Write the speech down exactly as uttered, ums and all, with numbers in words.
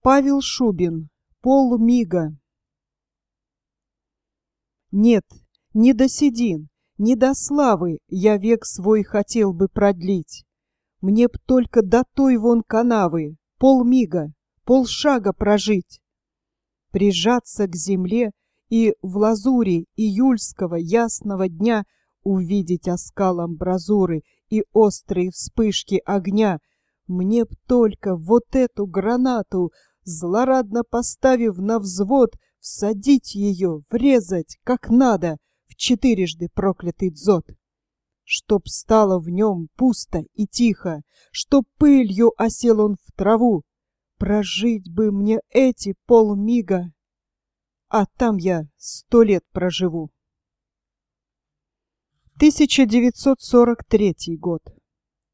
Павел Шубин. Полмига. Нет, не до седин, не до славы я век свой хотел бы продлить. Мне б только до той вон канавы полмига, полшага прожить. Прижаться к земле и в лазури июльского ясного дня увидеть оскал амбразуры и острые вспышки огня. Мне б только вот эту гранату, злорадно поставив на взвод, всадить ее, врезать, как надо, в четырежды проклятый дзот. Чтоб стало в нем пусто и тихо, чтоб пылью осел он в траву. Прожить бы мне эти полмига, а там я сто лет проживу. тысяча девятьсот сорок третий год.